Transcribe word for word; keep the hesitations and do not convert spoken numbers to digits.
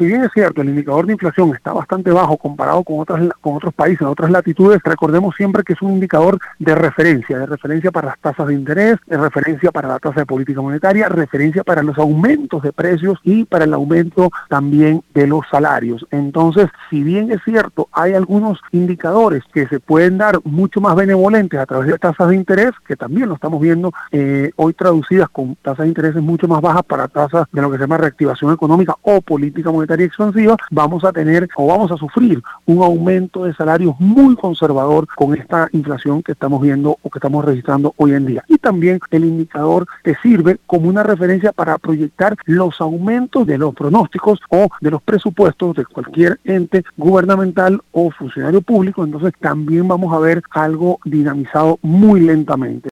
si bien es cierto, el indicador de inflación está bastante bajo comparado con otras con otros países, en otras latitudes, recordemos siempre que es un indicador de referencia, de referencia para las tasas de interés, de referencia para la tasa de política monetaria, referencia para los aumentos de precios y para el aumento también de los salarios. Entonces, si bien es cierto, hay algunos indicadores que se pueden dar mucho más benevolentes a través de tasas de interés, que también lo estamos viendo eh, hoy traducidas con tasas de intereses mucho más bajas para tasas de lo que se llama reactivación económica o política monetaria expansiva, vamos a tener o vamos a sufrir un aumento de salarios muy conservador con esta inflación que estamos viendo o que estamos registrando hoy en día. Y también el indicador te sirve como una referencia para proyectar los aumentos de los pronósticos o de los presupuestos de cualquier ente gubernamental o funcionario público. Entonces también vamos a ver algo dinamizado muy lentamente.